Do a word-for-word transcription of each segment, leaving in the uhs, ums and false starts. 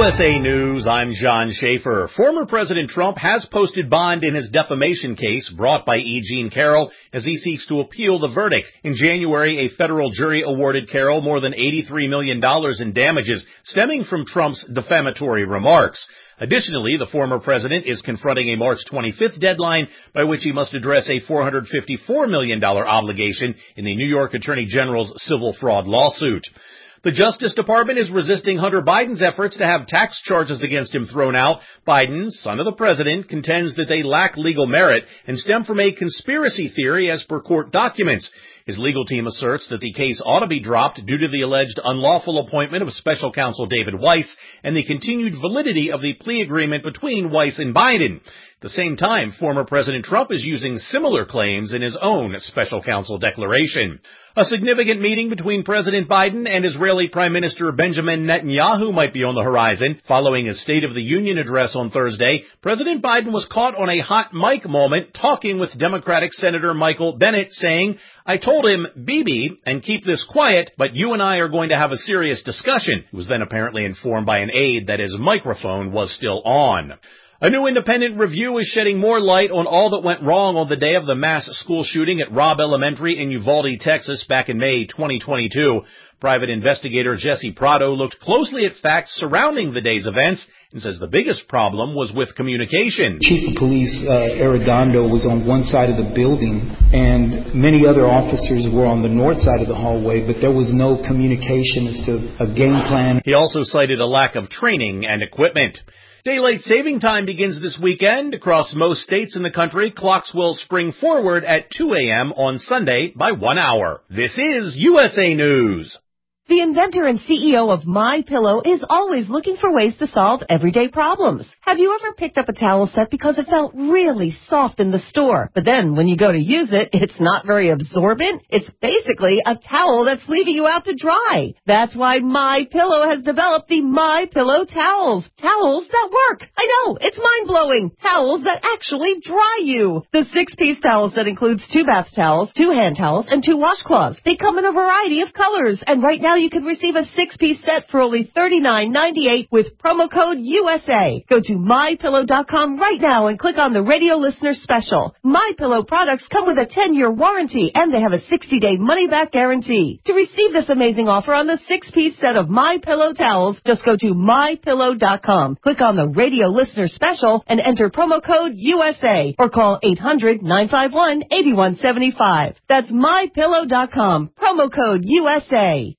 U S A News, I'm John Schaefer. Former President Trump has posted bond in his defamation case brought by E. Jean Carroll as he seeks to appeal the verdict. In January, a federal jury awarded Carroll more than eighty-three million dollars in damages stemming from Trump's defamatory remarks. Additionally, the former president is confronting a March twenty-fifth deadline by which he must address a four hundred fifty-four million dollars obligation in the New York Attorney General's civil fraud lawsuit. The Justice Department is resisting Hunter Biden's efforts to have tax charges against him thrown out. Biden, son of the president, contends that they lack legal merit and stem from a conspiracy theory as per court documents. His legal team asserts that the case ought to be dropped due to the alleged unlawful appointment of special counsel David Weiss and the continued validity of the plea agreement between Weiss and Biden. At the same time, former President Trump is using similar claims in his own special counsel declaration. A significant meeting between President Biden and Israeli Prime Minister Benjamin Netanyahu might be on the horizon. Following his State of the Union address on Thursday, President Biden was caught on a hot mic moment talking with Democratic Senator Michael Bennet, saying, "I told him, Bibi, and keep this quiet, but you and I are going to have a serious discussion." He was then apparently informed by an aide that his microphone was still on. A new independent review is shedding more light on all that went wrong on the day of the mass school shooting at Robb Elementary in Uvalde, Texas, back in May twenty twenty-two. Private investigator Jesse Prado looked closely at facts surrounding the day's events and says the biggest problem was with communication. Chief of Police uh, Arredondo was on one side of the building, and many other officers were on the north side of the hallway, but there was no communication as to a game plan. He also cited a lack of training and equipment. Daylight saving time begins this weekend. Across most states in the country, clocks will spring forward at two a.m. on Sunday by one hour. This is U S A News. The inventor and C E O of MyPillow is always looking for ways to solve everyday problems. Have you ever picked up a towel set because it felt really soft in the store, but then when you go to use it, it's not very absorbent? It's basically a towel that's leaving you out to dry. That's why MyPillow has developed the MyPillow towels. Towels that work. I know, it's mind-blowing. Towels that actually dry you. The six-piece towel set includes two bath towels, two hand towels, and two washcloths. They come in a variety of colors, and right now you can receive a six-piece set for only thirty-nine ninety-eight with promo code U S A. Go to my pillow dot com right now and click on the radio listener special. MyPillow products come with a ten-year warranty, and they have a sixty-day money-back guarantee. To receive this amazing offer on the six-piece set of MyPillow towels, just go to my pillow dot com, click on the radio listener special, and enter promo code U S A, or call eight hundred nine five one eight one seven five. That's my pillow dot com, promo code U S A.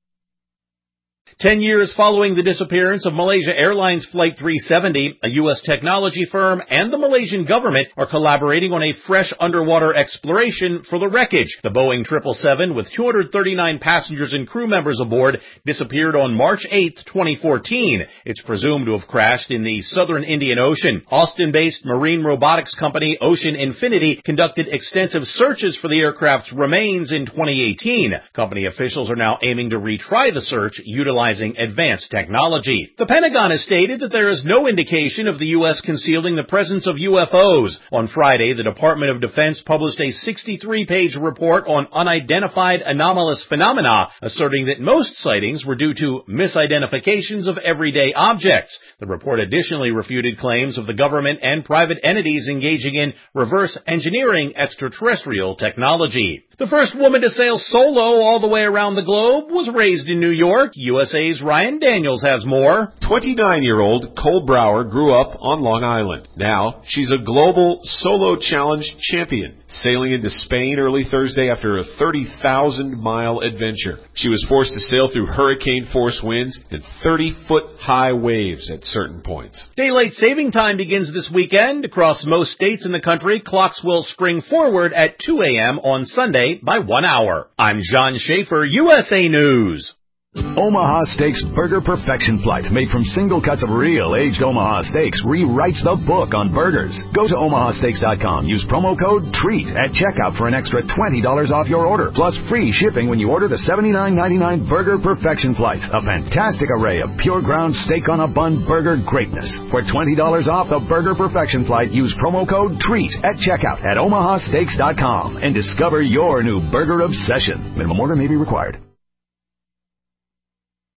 Ten years following the disappearance of Malaysia Airlines Flight three seventy, a U S technology firm and the Malaysian government are collaborating on a fresh underwater exploration for the wreckage. The Boeing triple seven, with two hundred thirty-nine passengers and crew members aboard, disappeared on March eighth, twenty fourteen. It's presumed to have crashed in the southern Indian Ocean. Austin-based marine robotics company Ocean Infinity conducted extensive searches for the aircraft's remains in twenty eighteen. Company officials are now aiming to retry the search, utilizing advanced technology. The Pentagon has stated that there is no indication of the U S concealing the presence of U F Os. On Friday, the Department of Defense published a sixty-three page report on unidentified anomalous phenomena, asserting that most sightings were due to misidentifications of everyday objects. The report additionally refuted claims of the government and private entities engaging in reverse engineering extraterrestrial technology. The first woman to sail solo all the way around the globe was raised in New York. U S A's Ryan Daniels has more. twenty-nine-year-old Cole Brower grew up on Long Island. Now, she's a global solo challenge champion, sailing into Spain early Thursday after a thirty thousand mile adventure. She was forced to sail through hurricane-force winds and thirty-foot high waves at certain points. Daylight saving time begins this weekend. Across most states in the country, clocks will spring forward at two a.m. on Sunday by one hour. I'm John Schaefer, U S A News. Omaha Steaks Burger Perfection Flight, made from single cuts of real aged Omaha steaks, rewrites the book on burgers. Go to omaha steaks dot com. Use promo code TREAT at checkout for an extra twenty dollars off your order, plus free shipping when you order the seventy-nine ninety-nine Burger Perfection Flight. A fantastic array of pure ground steak on a bun burger greatness. For twenty dollars off the Burger Perfection Flight, use promo code TREAT at checkout at omaha steaks dot com and discover your new burger obsession. Minimum order may be required.